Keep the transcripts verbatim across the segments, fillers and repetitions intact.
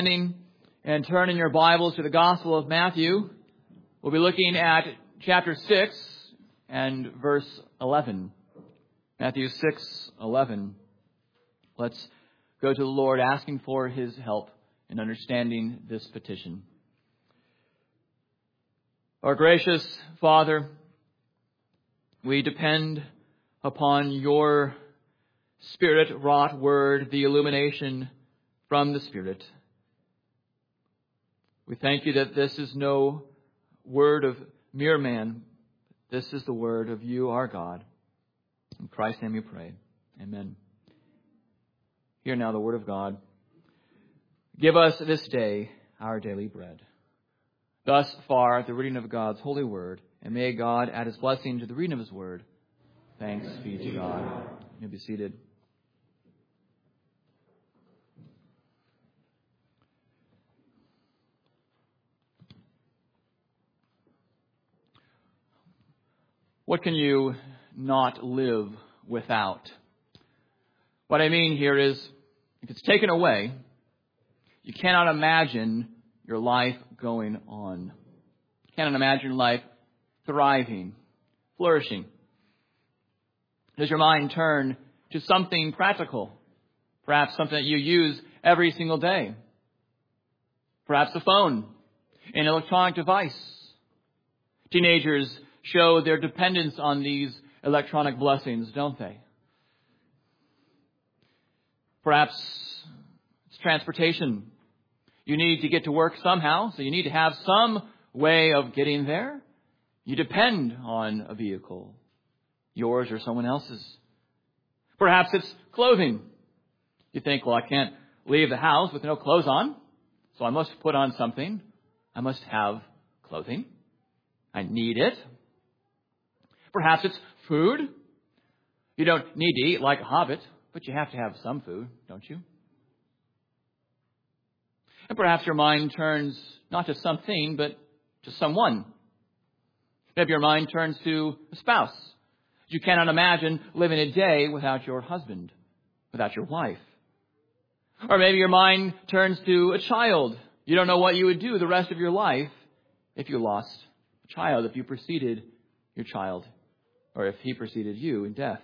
And turn in your Bibles to the Gospel of Matthew. We'll be looking at chapter six and verse eleven. Matthew six, eleven. Let's go to the Lord asking for His help in understanding this petition. Our gracious Father, we depend upon your Spirit-wrought word, the illumination from the Spirit. We thank you that this is no word of mere man. This is the word of you, our God. In Christ's name we pray. Amen. Hear now the word of God. Give us this day our daily bread. Thus far, the reading of God's holy word, and may God add His blessing to the reading of His word. Thanks be to God. You may be seated. What can you not live without? What I mean here is, if it's taken away, you cannot imagine your life going on. You cannot imagine life thriving, flourishing. Does your mind turn to something practical? Perhaps something that you use every single day. Perhaps a phone, an electronic device. Teenagers show their dependence on these electronic blessings, don't they? Perhaps it's transportation. You need to get to work somehow, so you need to have some way of getting there. You depend on a vehicle, yours or someone else's. Perhaps it's clothing. You think, well, I can't leave the house with no clothes on, so I must put on something. I must have clothing. I need it. Perhaps it's food. You don't need to eat like a hobbit, but you have to have some food, don't you? And perhaps your mind turns not to something, but to someone. Maybe your mind turns to a spouse. You cannot imagine living a day without your husband, without your wife. Or maybe your mind turns to a child. You don't know what you would do the rest of your life if you lost a child, if you preceded your child, or if he preceded you in death.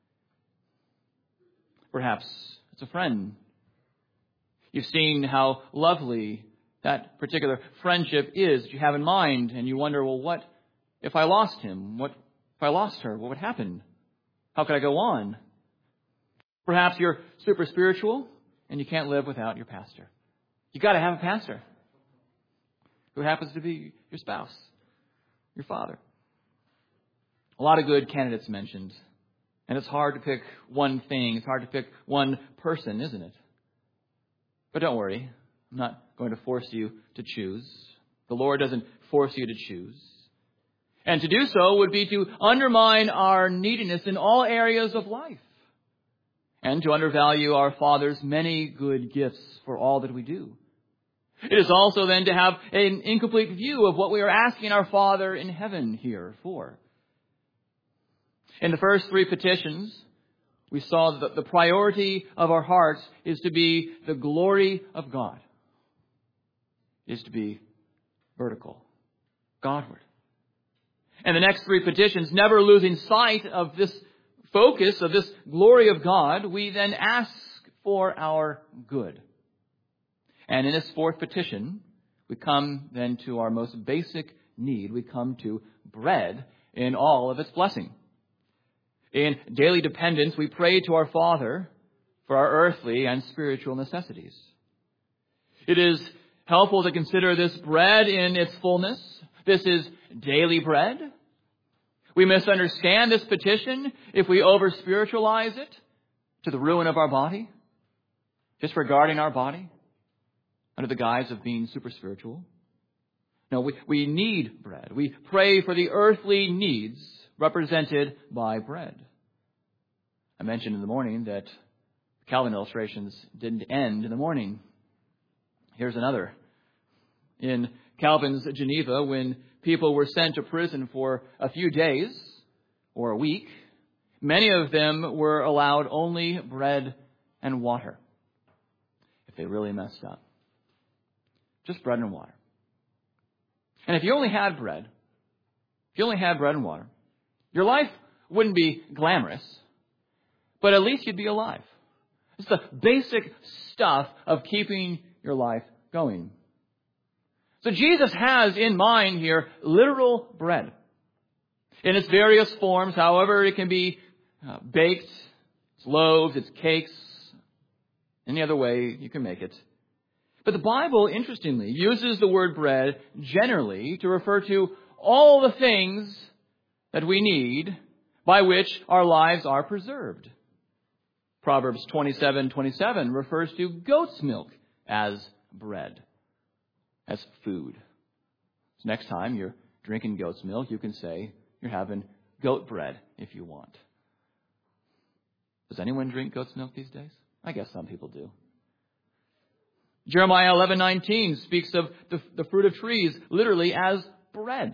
Perhaps it's a friend. You've seen how lovely that particular friendship is that you have in mind, and you wonder, well, what if I lost him? What if I lost her? What would happen? How could I go on? Perhaps you're super spiritual, and you can't live without your pastor. You've got to have a pastor who happens to be your spouse, your father. A lot of good candidates mentioned. And it's hard to pick one thing. It's hard to pick one person, isn't it? But don't worry. I'm not going to force you to choose. The Lord doesn't force you to choose. And to do so would be to undermine our neediness in all areas of life. And to undervalue our Father's many good gifts for all that we do. It is also then to have an incomplete view of what we are asking our Father in heaven here for. In the first three petitions, we saw that the priority of our hearts is to be the glory of God. It is to be vertical, Godward. And the next three petitions, never losing sight of this focus, of this glory of God, we then ask for our good. And in this fourth petition, we come then to our most basic need. We come to bread in all of its blessing. In daily dependence, we pray to our Father for our earthly and spiritual necessities. It is helpful to consider this bread in its fullness. This is daily bread. We misunderstand this petition if we over-spiritualize it to the ruin of our body, disregarding our body under the guise of being super spiritual. No, we, we need bread. We pray for the earthly needs represented by bread. I mentioned in the morning that Calvin illustrations didn't end in the morning. Here's another. In Calvin's Geneva, when people were sent to prison for a few days or a week, many of them were allowed only bread and water if they really messed up. just bread and water. And if you only had bread, if you only had bread and water, your life wouldn't be glamorous, but at least you'd be alive. It's the basic stuff of keeping your life going. So Jesus has in mind here literal bread. In its various forms, however, it can be uh, baked, it's loaves, it's cakes, any other way you can make it. But the Bible, interestingly, uses the word bread generally to refer to all the things that we need by which our lives are preserved. Proverbs twenty-seven twenty-seven refers to goat's milk as bread, as food. So next time you're drinking goat's milk, you can say you're having goat bread if you want. Does anyone drink goat's milk these days? I guess some people do. Jeremiah eleven nineteen speaks of the, the fruit of trees literally as bread.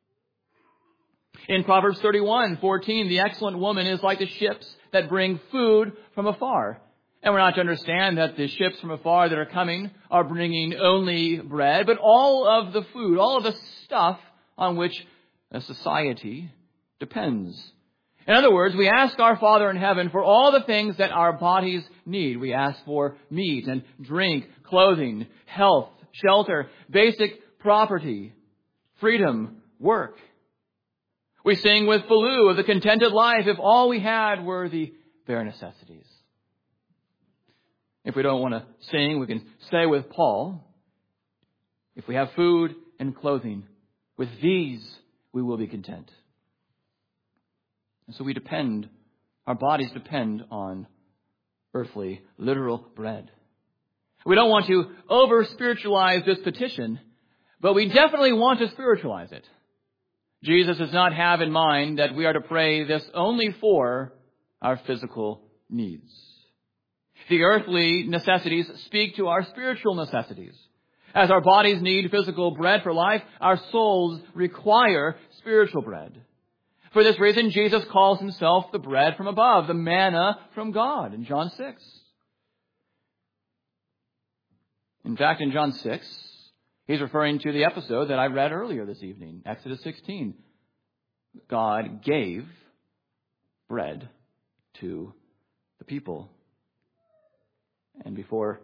In Proverbs thirty-one fourteen, the excellent woman is like the ships that bring food from afar. And we're not to understand that the ships from afar that are coming are bringing only bread, but all of the food, all of the stuff on which a society depends. In other words, we ask our Father in heaven for all the things that our bodies need. We ask for meat and drink, clothing, health, shelter, basic property, freedom, work. We sing with Baloo of the contented life if all we had were the bare necessities. If we don't want to sing, we can say with Paul, if we have food and clothing, with these we will be content. And so we depend, our bodies depend on earthly, literal bread. We don't want to over-spiritualize this petition, but we definitely want to spiritualize it. Jesus does not have in mind that we are to pray this only for our physical needs. The earthly necessities speak to our spiritual necessities. As our bodies need physical bread for life, our souls require spiritual bread. For this reason, Jesus calls himself the bread from above, the manna from God in John six. In fact, in John six, he's referring to the episode that I read earlier this evening, Exodus sixteen. God gave bread to the people. And before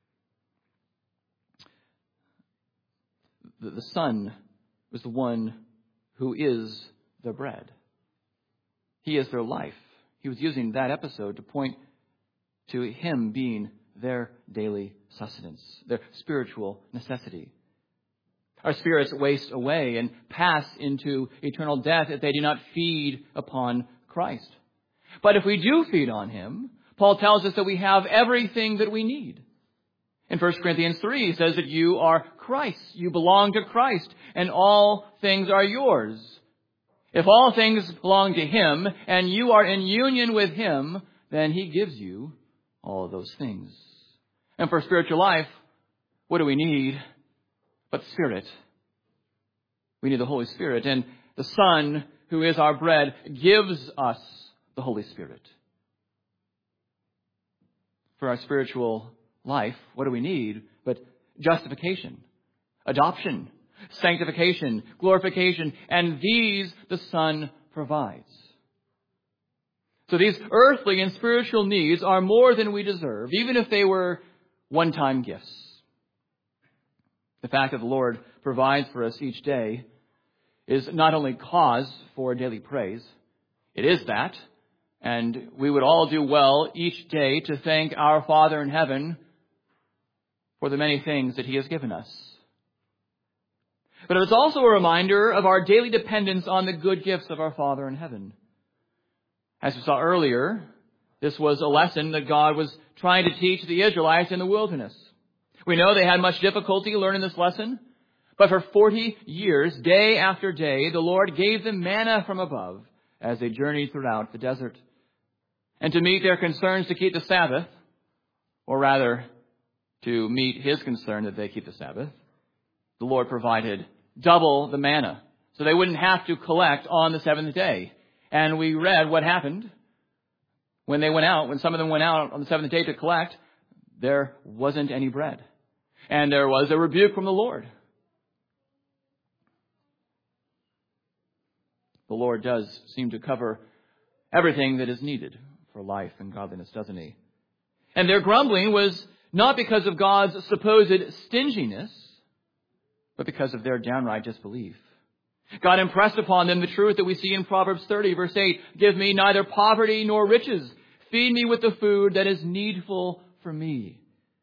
the, the Son was the one who is the bread. He is their life. He was using that episode to point to him being their daily sustenance, their spiritual necessity. Our spirits waste away and pass into eternal death if they do not feed upon Christ. But if we do feed on him, Paul tells us that we have everything that we need. In First Corinthians three, he says that you are Christ. You belong to Christ, and all things are yours. If all things belong to him, and you are in union with him, then he gives you all of those things. And for spiritual life, what do we need but the Spirit? We need the Holy Spirit, and the Son, who is our bread, gives us the Holy Spirit. For our spiritual life, what do we need but justification, adoption, sanctification, glorification, and these the Son provides. So these earthly and spiritual needs are more than we deserve, even if they were one-time gifts. The fact that the Lord provides for us each day is not only cause for daily praise, it is that, and we would all do well each day to thank our Father in heaven for the many things that he has given us. But it's also a reminder of our daily dependence on the good gifts of our Father in heaven. As we saw earlier, this was a lesson that God was trying to teach the Israelites in the wilderness. We know they had much difficulty learning this lesson, but for forty years, day after day, the Lord gave them manna from above as they journeyed throughout the desert. And to meet their concerns to keep the Sabbath, or rather, to meet his concern that they keep the Sabbath, the Lord provided double the manna, so they wouldn't have to collect on the seventh day. And we read what happened when they went out, when some of them went out on the seventh day to collect, there wasn't any bread. And there was a rebuke from the Lord. The Lord does seem to cover everything that is needed for life and godliness, doesn't he? And their grumbling was not because of God's supposed stinginess, but because of their downright disbelief. God impressed upon them the truth that we see in Proverbs thirty, verse eight. Give me neither poverty nor riches. Feed me with the food that is needful for me.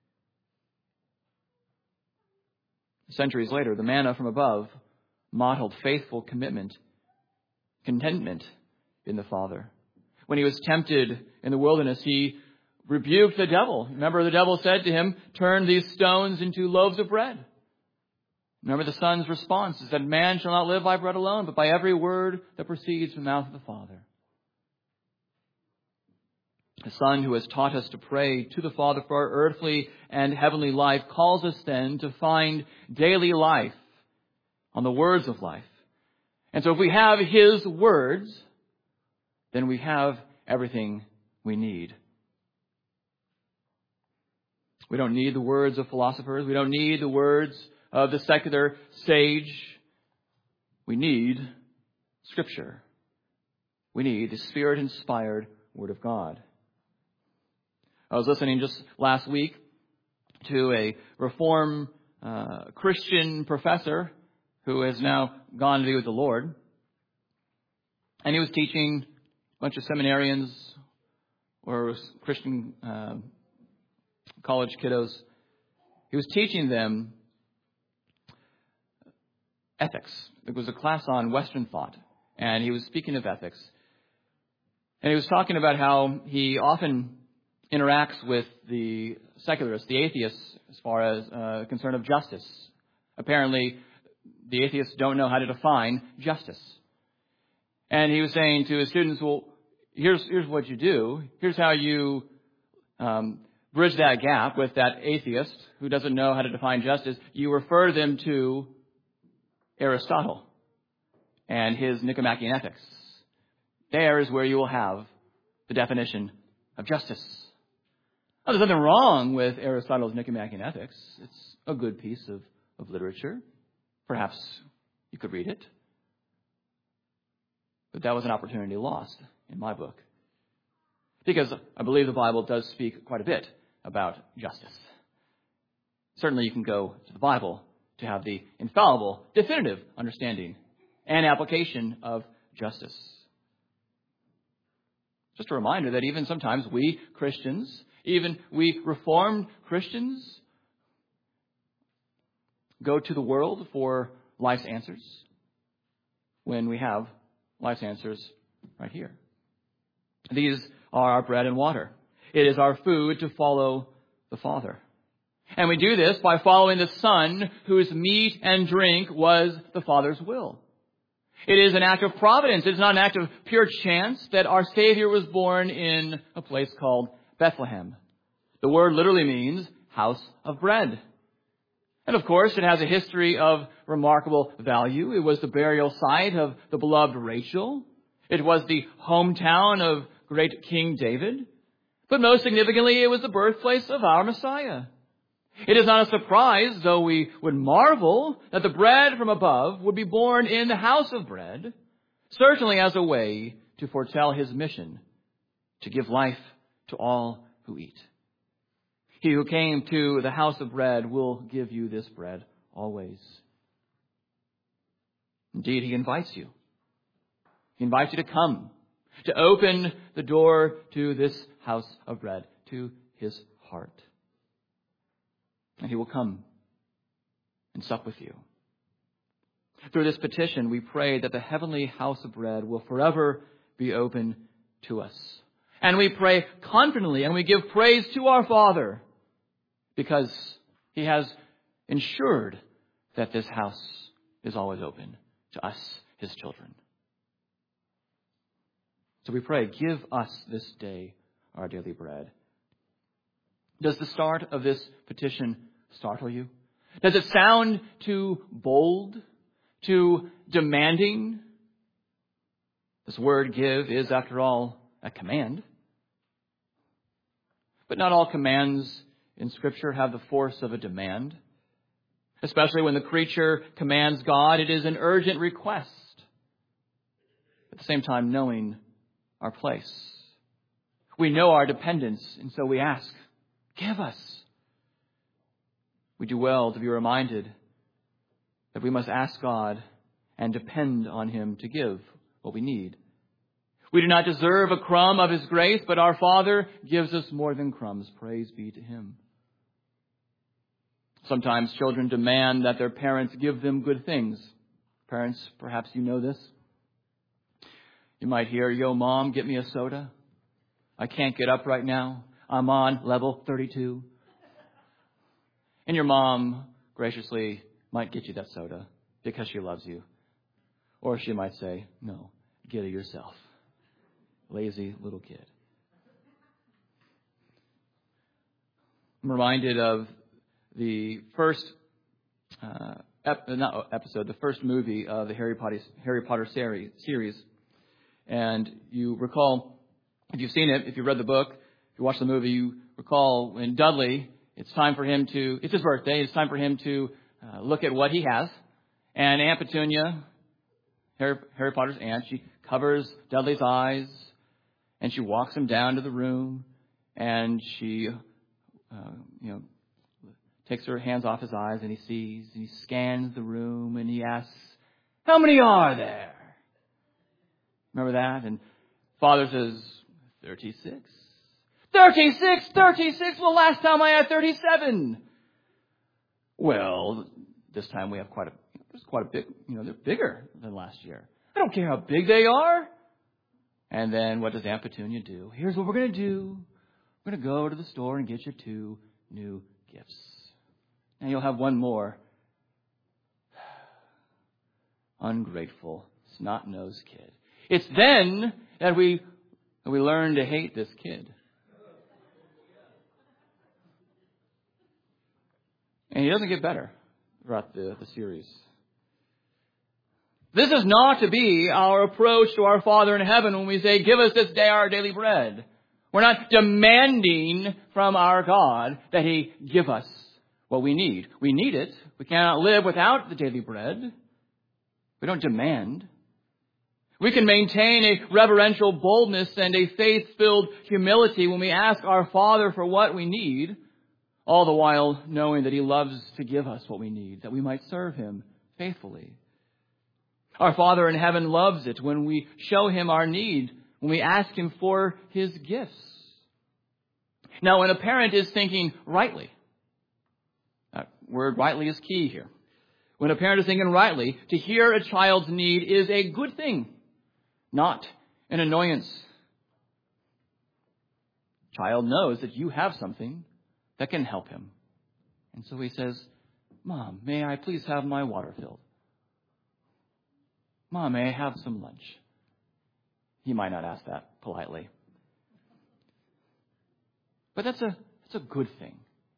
Centuries later, the manna from above modeled faithful commitment, contentment in the Father. When he was tempted in the wilderness, he rebuked the devil. Remember, the devil said to him, turn these stones into loaves of bread. Remember, the Son's response is that man shall not live by bread alone, but by every word that proceeds from the mouth of the Father. The Son, who has taught us to pray to the Father for our earthly and heavenly life, calls us then to find daily life on the words of life. And so if we have His words, then we have everything we need. We don't need the words of philosophers. We don't need the words of the secular sage. We need Scripture. We need the Spirit-inspired Word of God. I was listening just last week to a Reformed uh, Christian professor who has now gone to be with the Lord. And he was teaching a bunch of seminarians or Christian uh, college kiddos. He was teaching them ethics. It was a class on Western thought. And he was speaking of ethics. And he was talking about how he often interacts with the secularists, the atheists, as far as uh, concern of justice. Apparently, the atheists don't know how to define justice. And he was saying to his students, well, here's, here's what you do. Here's how you um, bridge that gap with that atheist who doesn't know how to define justice. You refer them to Aristotle and his Nicomachean Ethics. There is where you will have the definition of justice. Now, there's nothing wrong with Aristotle's Nicomachean Ethics. It's a good piece of, of literature. Perhaps you could read it. But that was an opportunity lost in my book. Because I believe the Bible does speak quite a bit about justice. Certainly you can go to the Bible to have the infallible, definitive understanding and application of justice. Just a reminder that even sometimes we Christians, even we Reformed Christians, go to the world for life's answers when we have life's answers right here. These are our bread and water. It is our food to follow the Father. And we do this by following the Son whose meat and drink was the Father's will. It is an act of providence. It is not an act of pure chance that our Savior was born in a place called Bethlehem. The word literally means house of bread. And of course, it has a history of remarkable value. It was the burial site of the beloved Rachel. It was the hometown of great King David. But most significantly, it was the birthplace of our Messiah. It is not a surprise, though we would marvel, that the bread from above would be born in the house of bread, certainly as a way to foretell his mission, to give life to all who eat. He who came to the house of bread will give you this bread always. Indeed, he invites you. He invites you to come, to open the door to this house of bread, to his heart. And he will come and sup with you. Through this petition, we pray that the heavenly house of bread will forever be open to us. And we pray confidently and we give praise to our Father because he has ensured that this house is always open to us, his children. So we pray, give us this day our daily bread. Does the start of this petition startle you? Does it sound too bold, too demanding? This word give is, after all, a command. But not all commands in Scripture have the force of a demand. Especially when the creature commands God, it is an urgent request. At the same time, knowing our place. We know our dependence, and so we ask, give us. We do well to be reminded that we must ask God and depend on Him to give what we need. We do not deserve a crumb of His grace, but our Father gives us more than crumbs. Praise be to Him. Sometimes children demand that their parents give them good things. Parents, perhaps you know this. You might hear, yo, Mom, get me a soda. I can't get up right now. I'm on level thirty-two. And your mom graciously might get you that soda because she loves you. Or she might say, no, get it yourself. Lazy little kid. I'm reminded of the first uh, ep- not episode, the first movie of the Harry Potter, Harry Potter series. And you recall, if you've seen it, if you've read the book, if you watched the movie, you recall when Dudley, it's time for him to, it's his birthday, it's time for him to uh, look at what he has. And Aunt Petunia, Harry, Harry Potter's aunt, she covers Dudley's eyes and she walks him down to the room and she, uh, you know, takes her hands off his eyes and he sees, and he scans the room and he asks, how many are there? Remember that? And Father says, thirty-six. thirty-six, thirty-six. Well, last time I had thirty-seven. Well, this time we have quite a, there's quite a big, you know, they're bigger than last year. I don't care how big they are. And then what does Aunt Petunia do? Here's what we're going to do. We're going to go to the store and get you two new gifts. And you'll have one more. Ungrateful, snot-nosed kid. It's then that we that we learn to hate this kid. And he doesn't get better throughout the, the series. This is not to be our approach to our Father in heaven when we say, give us this day our daily bread. We're not demanding from our God that He give us what we need. We need it. We cannot live without the daily bread. We don't demand. We can maintain a reverential boldness and a faith-filled humility when we ask our Father for what we need, all the while knowing that He loves to give us what we need, that we might serve Him faithfully. Our Father in heaven loves it when we show Him our need, when we ask Him for His gifts. Now, when a parent is thinking rightly, that word rightly is key here. When a parent is thinking rightly, to hear a child's need is a good thing, not an annoyance. Child knows that you have something that can help him. And so he says, Mom, may I please have my water filled? Mom, may I have some lunch? He might not ask that politely. But that's a, that's a good thing.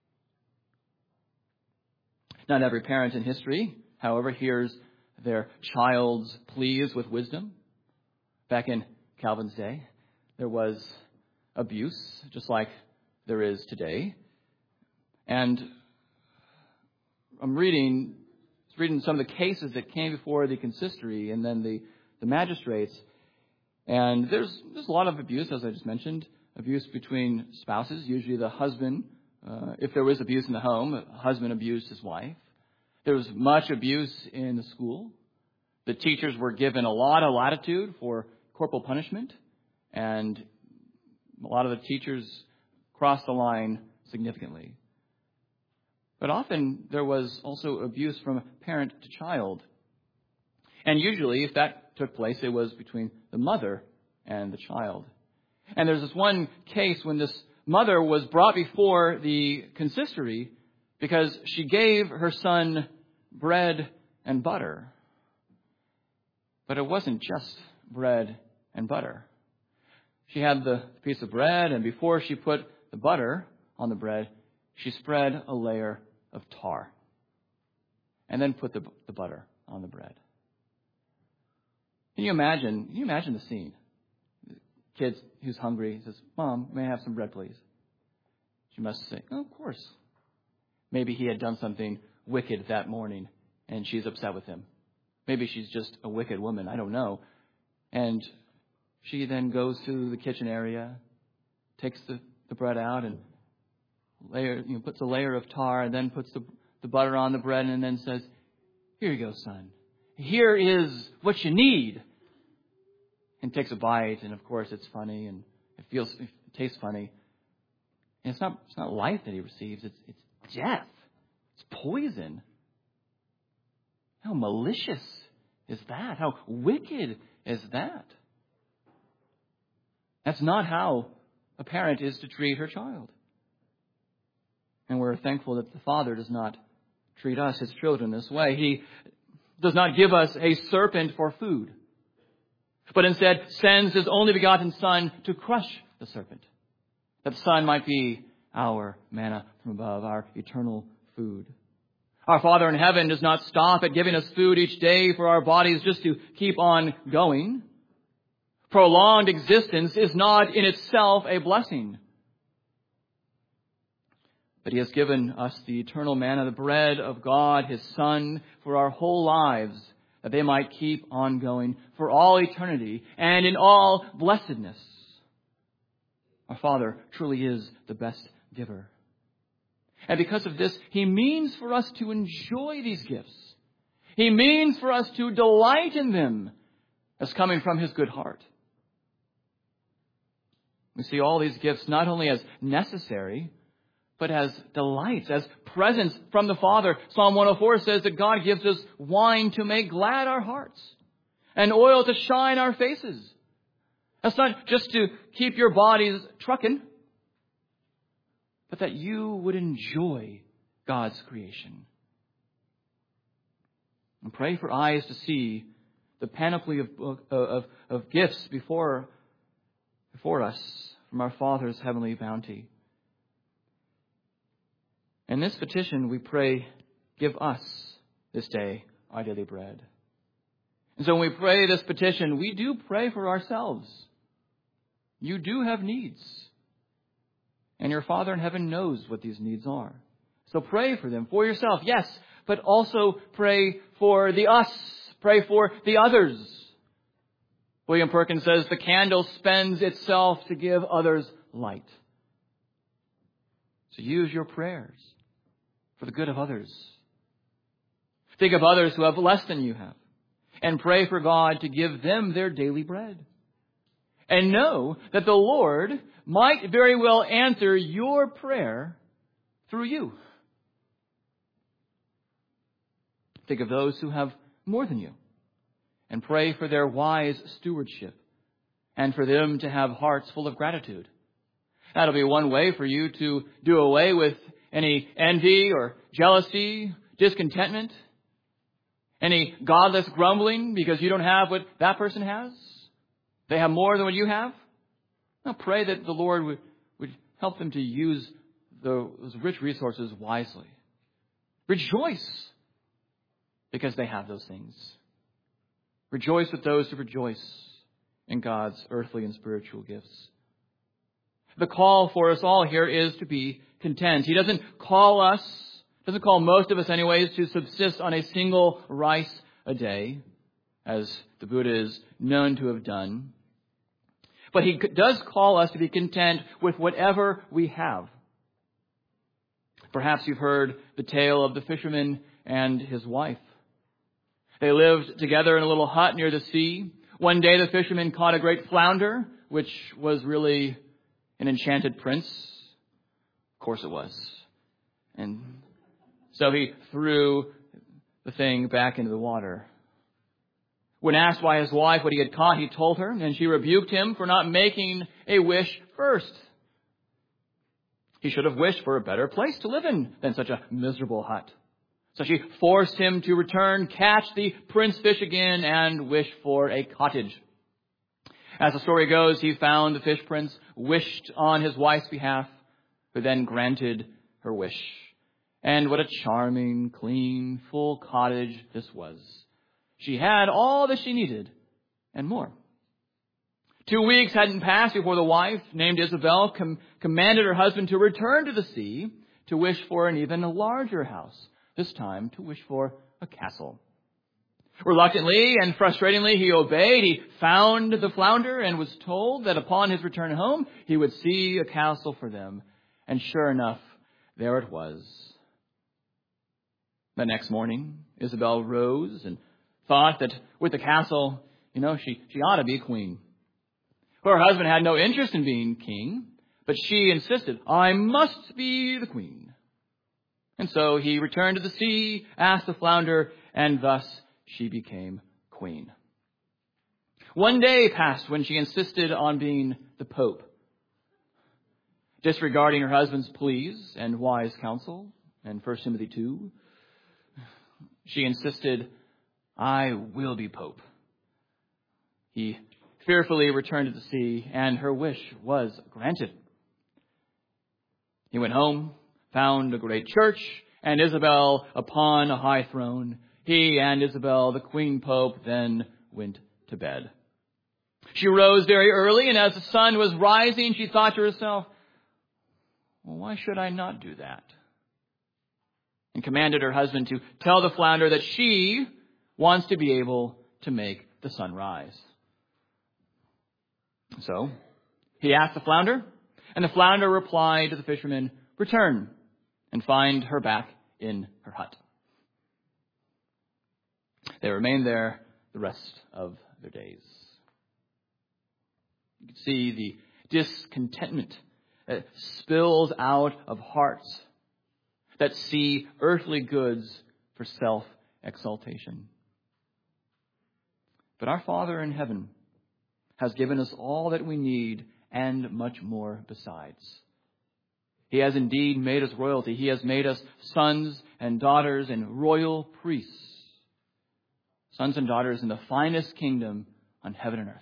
Not every parent in history, however, hears their child's pleas with wisdom. Back in Calvin's day, there was abuse, just like there is today. And I'm reading, reading some of the cases that came before the consistory and then the, the magistrates. And there's, there's a lot of abuse, as I just mentioned, abuse between spouses. Usually the husband, uh, if there was abuse in the home, the husband abused his wife. There was much abuse in the school. The teachers were given a lot of latitude for corporal punishment. And a lot of the teachers crossed the line significantly. But often there was also abuse from parent to child. And usually, if that took place, it was between the mother and the child. And there's this one case when this mother was brought before the consistory because she gave her son bread and butter. But it wasn't just bread and butter. She had the piece of bread, and before she put the butter on the bread, she spread a layer of tar and then put the, the butter on the bread. Can you imagine? Can you imagine the scene? The kid who's hungry says, Mom, may I have some bread, please? She must say, oh, of course. Maybe he had done something wicked that morning, and she's upset with him. Maybe she's just a wicked woman. I don't know. And she then goes to the kitchen area, takes the, the bread out and layer, you know, puts a layer of tar and then puts the, the butter on the bread and then says, "Here you go, son. Here is what you need." And takes a bite, and of course it's funny and it feels, it tastes funny. And it's not, it's not life that he receives. It's, it's death. It's poison. How malicious is that? How wicked is that? That's not how a parent is to treat her child. And we're thankful that the Father does not treat us, his children, this way. He does not give us a serpent for food, but instead sends his only begotten Son to crush the serpent, that the Son might be our manna from above, our eternal food. Our Father in heaven does not stop at giving us food each day for our bodies just to keep on going. Prolonged existence is not in itself a blessing. But he has given us the eternal manna, the bread of God, his Son, for our whole lives, that they might keep on going for all eternity and in all blessedness. Our Father truly is the best giver. And because of this, he means for us to enjoy these gifts. He means for us to delight in them as coming from his good heart. We see all these gifts not only as necessary, but as delights, as presents from the Father. Psalm one oh four says that God gives us wine to make glad our hearts and oil to shine our faces. That's not just to keep your bodies trucking, but that you would enjoy God's creation. And pray for eyes to see the panoply of, of, of gifts before, before us from our Father's heavenly bounty. In this petition, we pray, "Give us this day our daily bread." And so when we pray this petition, we do pray for ourselves. You do have needs. And your Father in heaven knows what these needs are. So pray for them, for yourself, yes, but also pray for the us. Pray for the others. William Perkins says, "The candle spends itself to give others light." So use your prayers for the good of others. Think of others who have less than you have, and pray for God to give them their daily bread. And know that the Lord might very well answer your prayer through you. Think of those who have more than you, and pray for their wise stewardship, and for them to have hearts full of gratitude. That'll be one way for you to do away with any envy or jealousy, discontentment, any godless grumbling because you don't have what that person has. They have more than what you have. Now pray that the Lord would, would help them to use those rich resources wisely. Rejoice because they have those things. Rejoice with those who rejoice in God's earthly and spiritual gifts. The call for us all here is to be content. He doesn't call us, doesn't call most of us anyways, to subsist on a single rice a day, as the Buddha is known to have done. But he does call us to be content with whatever we have. Perhaps you've heard the tale of the fisherman and his wife. They lived together in a little hut near the sea. One day the fisherman caught a great flounder, which was really an enchanted prince. Of course it was. And so he threw the thing back into the water. When asked by his wife what he had caught, he told her, and she rebuked him for not making a wish first. He should have wished for a better place to live in than such a miserable hut. So she forced him to return, catch the prince fish again, and wish for a cottage. As the story goes, he found the fish prince, wished on his wife's behalf, who then granted her wish. And what a charming, clean, full cottage this was. She had all that she needed and more. Two weeks hadn't passed before the wife, named Isabel, com- commanded her husband to return to the sea to wish for an even larger house, this time to wish for a castle. Reluctantly and frustratingly, he obeyed. He found the flounder and was told that upon his return home, he would see a castle for them. And sure enough, there it was. The next morning, Isabel rose and thought that with the castle, you know, she, she ought to be queen. Her husband had no interest in being king, but she insisted, I must be the queen. And so he returned to the sea, asked the flounder, and thus she became queen. One day passed when she insisted on being the Pope. Disregarding her husband's pleas and wise counsel, and First Timothy two, she insisted, I will be Pope. He fearfully returned to the sea, and her wish was granted. He went home, found a great church, and Isabel upon a high throne. He and Isabel, the Queen Pope, then went to bed. She rose very early, and as the sun was rising, she thought to herself, well, why should I not do that? And commanded her husband to tell the flounder that she wants to be able to make the sun rise. So he asked the flounder, and the flounder replied to the fisherman, return and find her back in her hut. They remained there the rest of their days. You can see the discontentment that spills out of hearts that see earthly goods for self-exaltation. But our Father in heaven has given us all that we need and much more besides. He has indeed made us royalty. He has made us sons and daughters and royal priests. Sons and daughters in the finest kingdom on heaven and earth.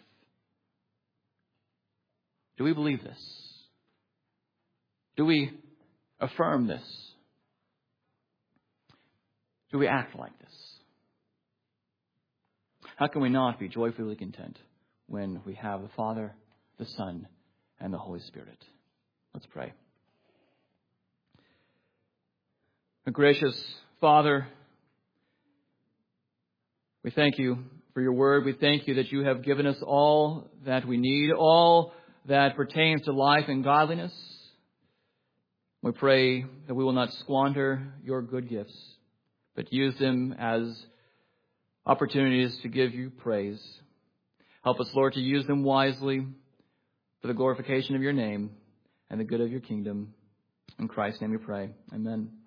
Do we believe this? Do we affirm this? Do we act like this? How can we not be joyfully content when we have the Father, the Son, and the Holy Spirit? Let's pray. Our gracious Father, we thank you for your word. We thank you that you have given us all that we need, all that pertains to life and godliness. We pray that we will not squander your good gifts, but use them as opportunities to give you praise. Help us, Lord, to use them wisely for the glorification of your name and the good of your kingdom. In Christ's name we pray. Amen.